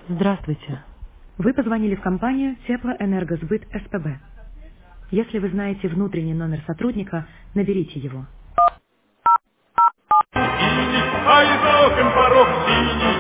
Здравствуйте. Вы позвонили в компанию Теплоэнергосбыт СПБ. Если вы знаете внутренний номер сотрудника, наберите его. А из окон порог синий.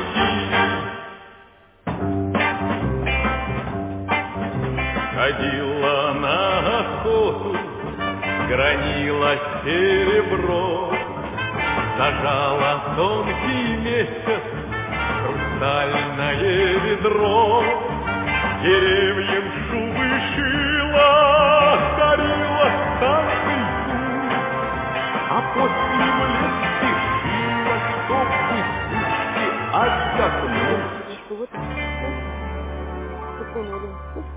Ходила на охоту, гранила серебро, зажала тонкий месяц, хрустальное ведро, деревьям шубы шила, дарила старый путь, а после в лес спешила, чтобы сутки отдохнуть. Вот какой он.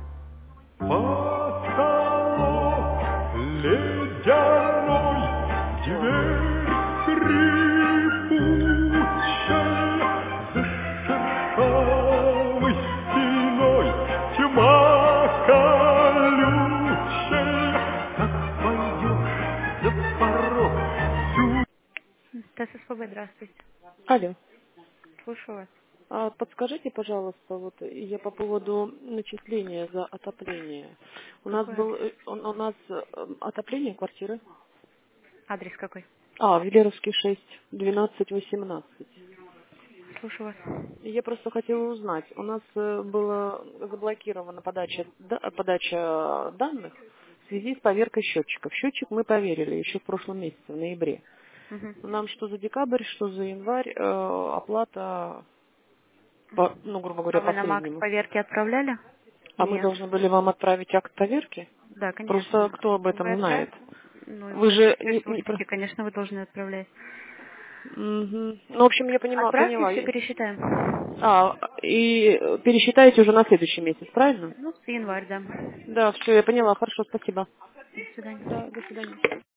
Потолок ледяной, дверь скрипучая, за шершавой стеной тьма колючая. Как пойдешь за порог, всю ТССПБ, здравствуйте. Алло. Слушаю вас. Подскажите, пожалуйста, вот я по поводу начисления за отопление. Какой адрес? У нас отопление квартиры. Адрес какой? Велеровский 6, 12-18. Слушаю вас. Я просто хотела узнать, у нас была заблокирована подача данных в связи с поверкой счетчиков. Счетчик мы проверили еще в прошлом месяце, в ноябре. Угу. Нам что за декабрь, что за январь оплата, грубо А говоря, вы нам акт последнему. поверки отправляли? А мы Нет. должны были вам отправить акт поверки? Да, конечно. Просто кто об этом Вы знает? Ну, Вы вы же ресурсники, конечно, вы должны отправлять. Мгм. Ну, в общем, я поняла. Отправьте, все пересчитаем. И пересчитаете уже на следующий месяц, правильно? Ну, с январь, да. Да, все, я поняла. Хорошо, спасибо. До свидания. Да, до свидания.